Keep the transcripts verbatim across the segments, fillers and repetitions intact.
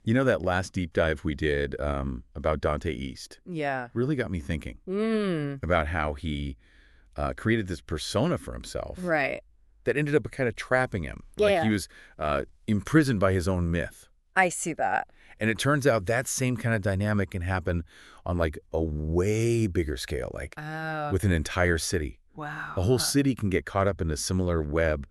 You know, that last deep dive we did um, about Dante East Yeah. really got me thinking Mm. about how he uh, created this persona for himself Right. that ended up kind of trapping him. Like Yeah. he was uh, imprisoned by his own myth. I see that. And it turns out that same kind of dynamic can happen on like a way bigger scale, like Oh. with an entire city. Wow. A whole Huh. city can get caught up in a similar web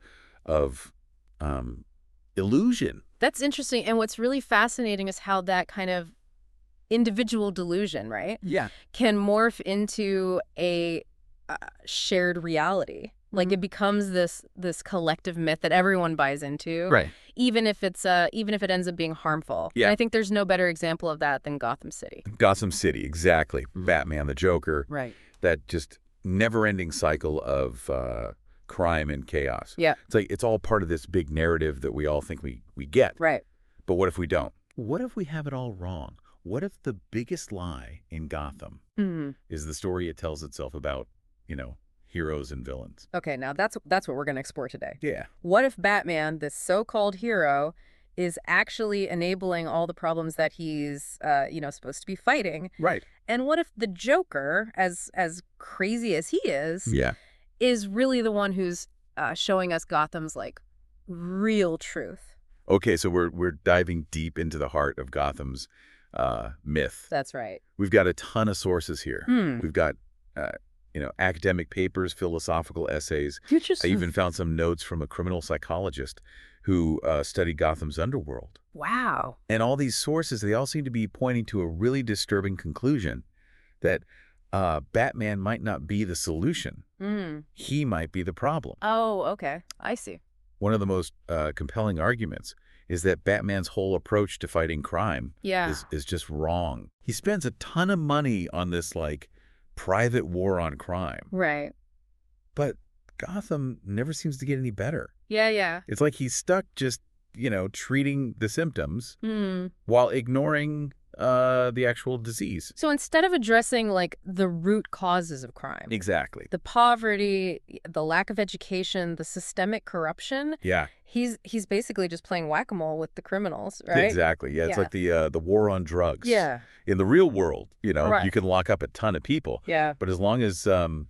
of um, illusion. That's interesting. And what's really fascinating is how that kind of individual delusion, right, Yeah. can morph into a uh, shared reality. Like it becomes this this collective myth that everyone buys into, Right. even if it's uh even if it ends up being harmful. Yeah. And I think there's no better example of that than Gotham City. Gotham City, exactly. Batman, the Joker. Right. That just never-ending cycle of uh, crime and chaos. Yeah. It's like it's all part of this big narrative that we all think we, we get. Right. But what if we don't? What if we have it all wrong? What if the biggest lie in Gotham Mm. is the story it tells itself about, you know, heroes and villains? Okay, now that's that's what we're going to explore today. Yeah. What if Batman, this so-called hero, is actually enabling all the problems that he's, uh, you know, supposed to be fighting? Right. And what if the Joker, as as crazy as he is, Yeah. is really the one who's uh, showing us Gotham's like real truth? Okay, so we're we're diving deep into the heart of Gotham's uh, myth. That's right. We've got a ton of sources here. Hmm. We've got, uh, you know, academic papers, philosophical essays. I even found some notes from a criminal psychologist who uh, studied Gotham's underworld. Wow. And all these sources, they all seem to be pointing to a really disturbing conclusion that uh, Batman might not be the solution. Mm. He might be the problem. Oh, okay. I see. One of the most uh, compelling arguments is that Batman's whole approach to fighting crime Yeah. is, is just wrong. He spends a ton of money on this, like, private war on crime. Right. But Gotham never seems to get any better. Yeah, yeah. It's like he's stuck just, you know, treating the symptoms Hmm. while ignoring uh, the actual disease. So instead of addressing like the root causes of crime, Exactly. the poverty, the lack of education, the systemic corruption, Yeah, he's he's basically just playing whack-a-mole with the criminals, right? exactly. Yeah, it's Yeah. like the uh, the war on drugs. Yeah. In the real world, you know, Right. you can lock up a ton of people, Yeah. but as long as um,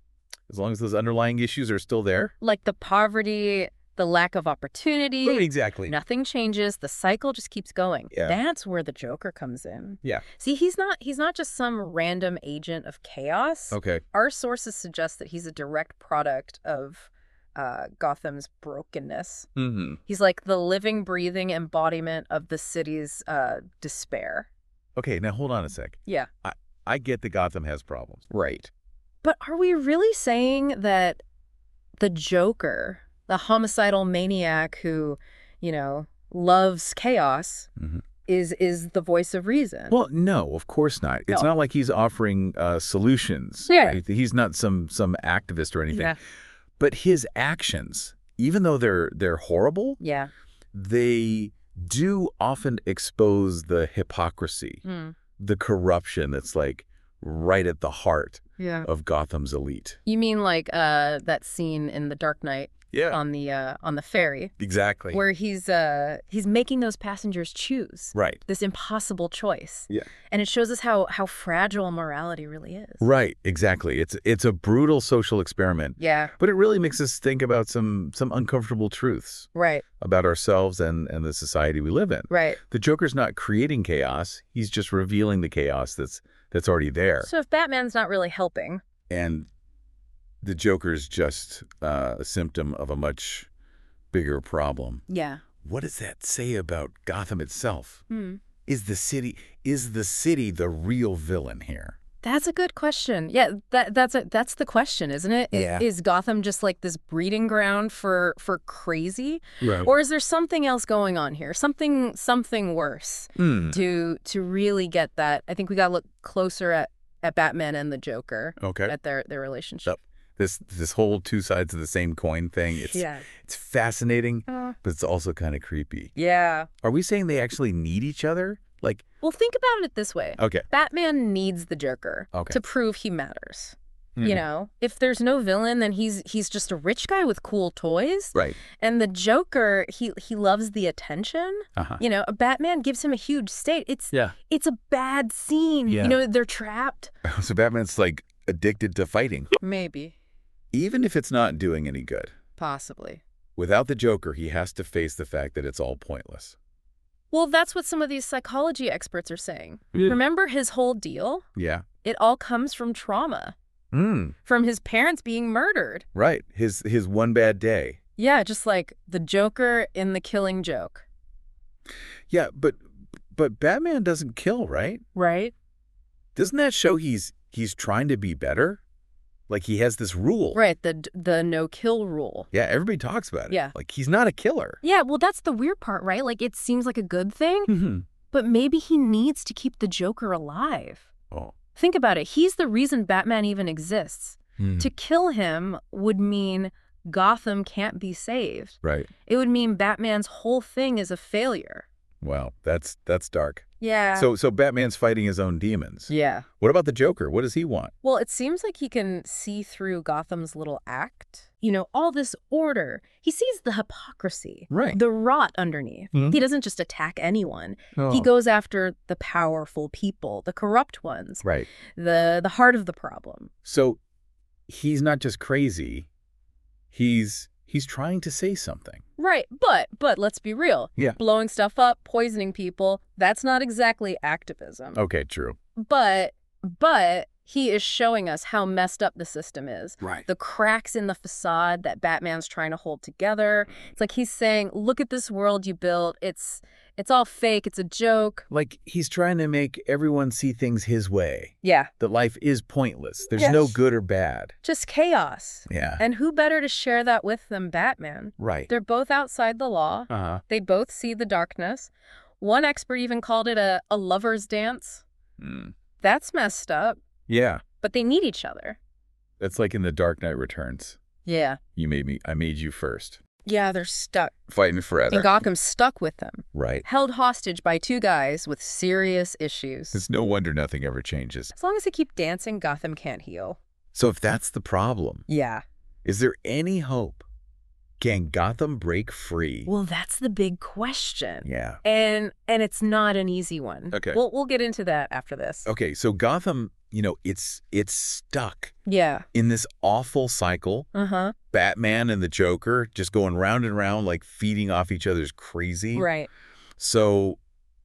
as long as those underlying issues are still there. Like the poverty, the lack of opportunity, Exactly. nothing changes. The cycle just keeps going. Yeah. That's where the Joker comes in. Yeah. See, he's not he's not just some random agent of chaos. Okay. Our sources suggest that he's a direct product of uh, Gotham's brokenness. Mm-hmm. He's like the living, breathing embodiment of the city's uh, despair. Okay, now hold on a sec. Yeah. I, I get that Gotham has problems. Right. But are we really saying that the Joker, the homicidal maniac who, you know, loves chaos, Mm-hmm. is is the voice of reason? Well, no, of course not. It's No. not like he's offering uh, solutions. Yeah. Right? He's not some some activist or anything. Yeah. But his actions, even though they're they're horrible, Yeah. they do often expose the hypocrisy, Mm. the corruption that's like right at the heart Yeah. of Gotham's elite. You mean like uh, that scene in The Dark Knight Yeah, on the uh, on the ferry, exactly. where he's uh, he's making those passengers choose Right. this impossible choice. Yeah. And it shows us how how fragile morality really is. Right, exactly. It's it's a brutal social experiment, Yeah. but it really makes us think about some some uncomfortable truths Right. about ourselves and and the society we live in. Right. The Joker's not creating chaos, he's just revealing the chaos that's that's already there. So if Batman's not really helping, And the Joker's just uh, a symptom of a much bigger problem. yeah. What does that say about Gotham itself? Hmm. Is the city is the city the real villain here? That's a good question. Yeah, that that's a, that's the question, isn't it? I- Yeah. Is Gotham just like this breeding ground for for crazy, Right. or is there something else going on here? Something something worse Hmm. to to really get that. I think we got to look closer at at Batman and the Joker, Okay. at their their relationship. This this whole two sides of the same coin thing. It's Yeah. it's fascinating, Uh, but it's also kind of creepy. yeah. Are we saying they actually need each other? Like, Well, think about it this way. okay, Batman needs the Joker Okay. to prove he matters. Mm-hmm. You know, if there's no villain, then he's he's just a rich guy with cool toys. Right. And the Joker, he he loves the attention. Uh-huh. You know, Batman gives him a huge state. It's yeah. It's a bad scene. Yeah. You know, they're trapped. So Batman's like addicted to fighting. Maybe. Even if it's not doing any good. Possibly. Without the Joker, he has to face the fact that it's all pointless. Well, that's what some of these psychology experts are saying. Yeah. Remember his whole deal? Yeah. It all comes from trauma. Mm. From his parents being murdered. Right. His his one bad day. Yeah, just like the Joker in The Killing Joke. Yeah, but but Batman doesn't kill, right? Right. Doesn't that show he's he's trying to be better? Like he has this rule. Right, the the no-kill rule. Yeah, everybody talks about it. Yeah. Like he's not a killer. Yeah, well, that's the weird part, right? Like it seems like a good thing, mm-hmm. but maybe he needs to keep the Joker alive. Oh. Think about it. He's the reason Batman even exists. Mm. To kill him would mean Gotham can't be saved. Right. It would mean Batman's whole thing is a failure. Wow, that's that's dark. Yeah. So so Batman's fighting his own demons. Yeah. What about the Joker? What does he want? Well, it seems like he can see through Gotham's little act. You know, all this order. He sees the hypocrisy. Right. The rot underneath. Mm-hmm. He doesn't just attack anyone. Oh. He goes after the powerful people, the corrupt ones. Right. The the heart of the problem. So he's not just crazy. He's he's trying to say something. Right, but but let's be real. Yeah. Blowing stuff up, poisoning people, that's not exactly activism. Okay, true. But but he is showing us how messed up the system is. Right. The cracks in the facade that Batman's trying to hold together. It's like he's saying, look at this world you built. It's it's all fake. It's a joke. Like he's trying to make everyone see things his way. Yeah. That life is pointless. There's yes. no good or bad. Just chaos. Yeah. And who better to share that with than Batman? Right. They're both outside the law. Uh-huh. They both see the darkness. One expert even called it a, a lover's dance. Mm. That's messed up. Yeah. But they need each other. That's like in The Dark Knight Returns. Yeah. You made me, I made you first. Yeah, they're stuck. Fighting forever. And Gotham's stuck with them. Right. Held hostage by two guys with serious issues. It's no wonder nothing ever changes. As long as they keep dancing, Gotham can't heal. So if that's the problem. Yeah. Is there any hope? Can Gotham break free? Well, that's the big question. Yeah. And and it's not an easy one. Okay. We'll, we'll get into that after this. Okay, so Gotham, you know, it's it's stuck. Yeah. In this awful cycle. Uh-huh. Batman and the Joker just going round and round, like feeding off each other's crazy. Right. So,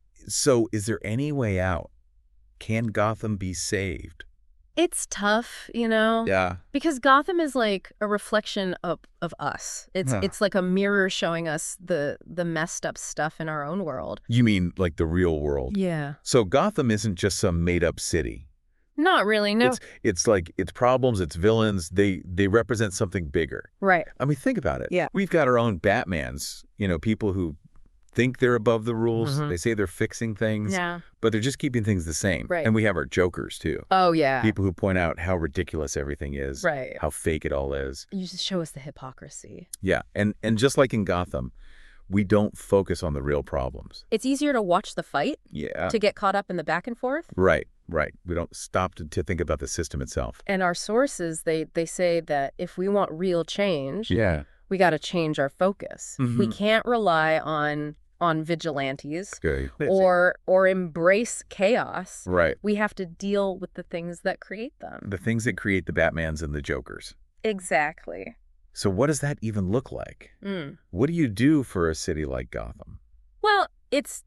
so is there any way out? Can Gotham be saved? It's tough, you know? Yeah. Because Gotham is like a reflection of, of us. It's huh. it's like a mirror showing us the the messed up stuff in our own world. You mean like the real world? Yeah. So Gotham isn't just some made-up city. Not really, no. It's, it's like, it's problems, it's villains, they they represent something bigger. Right. I mean, think about it. Yeah. We've got our own Batmans, you know, people who think they're above the rules. Mm-hmm. They say they're fixing things, yeah. but they're just keeping things the same. Right. And we have our Jokers, too. Oh, yeah. People who point out how ridiculous everything is, right. how fake it all is. You just show us the hypocrisy. Yeah, and, and just like in Gotham, we don't focus on the real problems. It's easier to watch the fight, yeah, to get caught up in the back and forth. Right, right. We don't stop to, to think about the system itself. And our sources, they, they say that if we want real change, yeah, we got to change our focus. Mm-hmm. We can't rely on... on vigilantes okay. or or embrace chaos. Right. We have to deal with the things that create them. The things that create the Batmans and the Jokers. Exactly. So what does that even look like? Mm. What do you do for a city like Gotham? Well, it's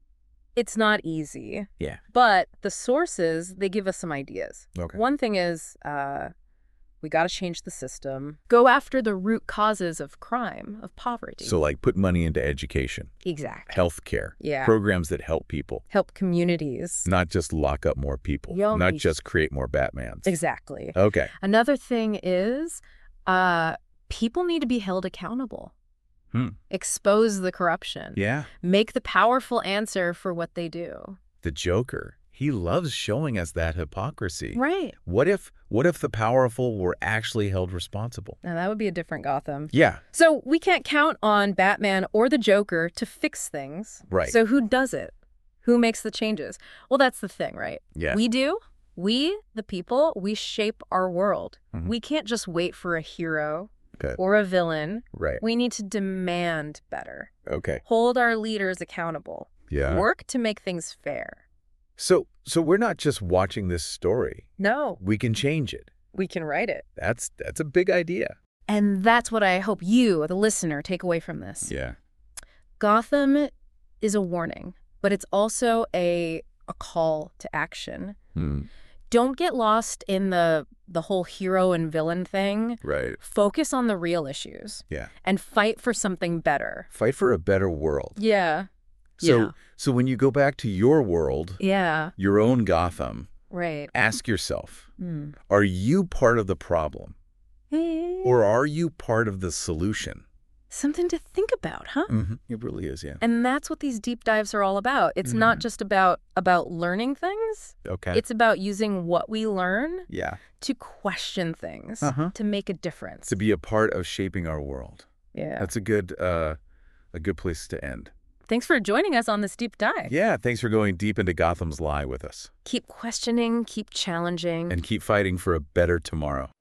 it's not easy. Yeah. But the sources, they give us some ideas. Okay. One thing is uh, we got to change the system. Go after the root causes of crime, of poverty. So like put money into education. Exactly. Healthcare. Yeah. Programs that help people. Help communities. Not just lock up more people. Yo, not just create more Batmans. Exactly. Okay. Another thing is uh, people need to be held accountable. Hmm. Expose the corruption. Yeah. Make the powerful answer for what they do. The Joker. He loves showing us that hypocrisy. Right. What if what if the powerful were actually held responsible? Now, that would be a different Gotham. Yeah. So we can't count on Batman or the Joker to fix things. Right. So who does it? Who makes the changes? Well, that's the thing, right? Yeah. We do, We, the people, we shape our world. Mm-hmm. We can't just wait for a hero Okay. or a villain. Right. We need to demand better. Okay. Hold our leaders accountable. Yeah. Work to make things fair. So, so we're not just watching this story. No. We can change it. We can write it. That's that's a big idea. And that's what I hope you, the listener, take away from this. Yeah. Gotham is a warning, but it's also a a call to action. Hmm. Don't get lost in the the whole hero and villain thing. Right. Focus on the real issues. Yeah. And fight for something better. Fight for a better world. Yeah. So, yeah. so when you go back to your world, Yeah. your own Gotham, Right. ask yourself, Mm. are you part of the problem? Eh, Or are you part of the solution? Something to think about, huh? Mm-hmm. It really is, yeah. And that's what these deep dives are all about. It's Mhm. not just about about learning things. Okay. It's about using what we learn yeah. to question things, Uh-huh. to make a difference. To be a part of shaping our world. Yeah. That's a good, uh, a good place to end. Thanks for joining us on this deep dive. Yeah, thanks for going deep into Gotham's lie with us. Keep questioning, keep challenging. And keep fighting for a better tomorrow.